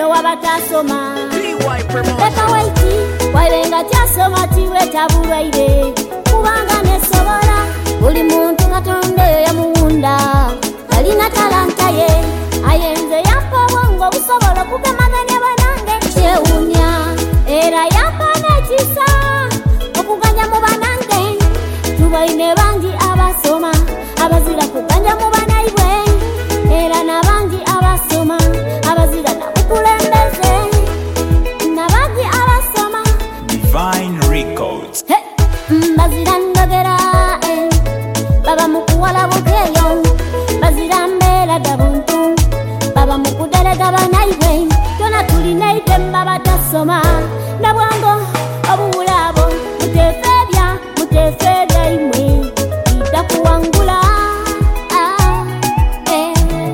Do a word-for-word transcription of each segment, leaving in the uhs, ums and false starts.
muno wabatasoma leka waiti wairenga kyasoma tiwe tabulwaire kubanga nesobola buli muntu Katonda oyo yamuwunda alina talanta ye ayenze yampa obwongo busobola okugemaganya banange kyewunya era yampa n'ekisa okuganya mu banange tubaine bangi abasoma abazira kuganya mu banaibwe era nabangi abasoma abazira nabukulembeze nabangi abasoma Divine Records hey, bazira ndogera eh. Baba mukuwala bukeyo bazira mbera dabuntu baba mukuderega banaibwe tona tulina itemba batasoma nabwango obulabo mutefebya mutefebya imwe itakuwangula ah, eh.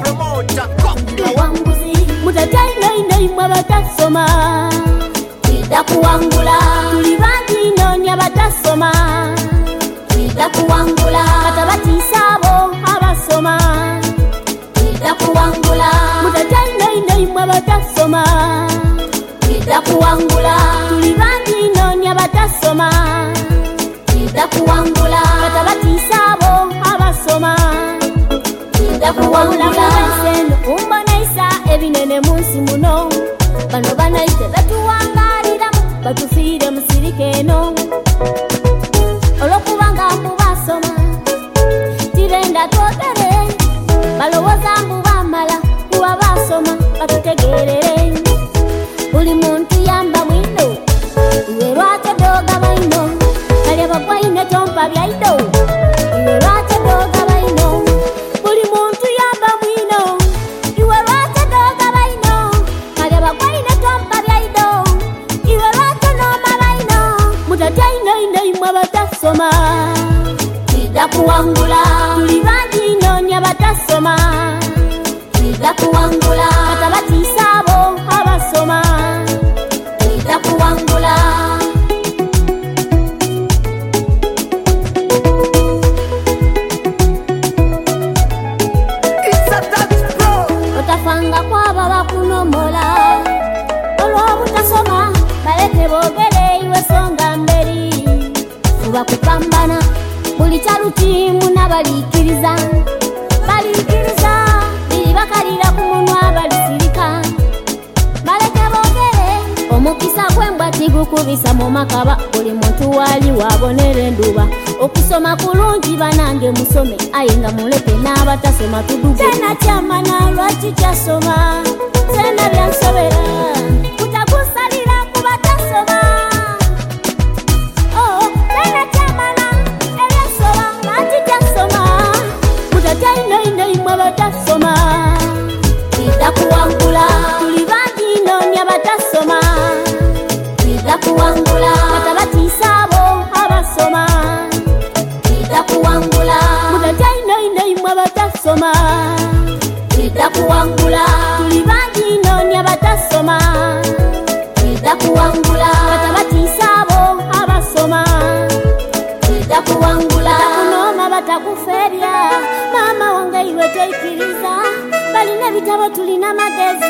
Wanguzi mutataino ino imwe batasoma itakuwangula tuli bangi nonya batasoma itakuwangula katabatisabo abasoma itakuwangula mutataino ino imwe batasoma itakuwangula tuli bangi nonya batasoma itakuwangula katabatisabo abasoma itakuwangula sendo umbonaisa ebinene munsi muno bano banaite batuwangalira batufire musirikeno olokubanga mubasoma tirenda togere balowoza mbubamala kuba basoma batutegerere buli muntu yamba mwino iwe lwate doga baino kale bakwaine tompa byaido iwe lwate doga baino buli muntu yamba mwino iwe lwate doga baino kale bakwaine tompa byaido iwe lwate noma baino mutataino ino imwe batasoma itakuwangula tuli bangi nonya batasoma itakuwangula katabatisabo abasoma itakuwangula otafanga kwaba bakunomola olwobutasoma baleke bogere iwe songa mberi kuba kupambana buli kyalutimu n'abalikiriza balikiriza biri bakalira ku munwa balisirika baleke bogere omukisa gwembwa tigukubisa mu makaba buli muntu wali wabonera enduba okusoma kulungi banange musome aye nga muleke n'abatasoma tuduge tena kyamana lwaki kyasoma tena byansobera kutakusalira ku batasoma oh tena kyamana ebyasoba lwaki kyasoma mutataino ino imwe batasoma itakuwangula tuli bangi nonya batasoma itakuwangula katabatisabo abasoma itakuwangula mutataino ino imwe batasoma itakuwangula tuli bangi nonya batasoma itakuwangula katabatisabo abasoma itakuwangula takunoma batakuferya mama wange iwe toikiriza balina bitabo tulina magezi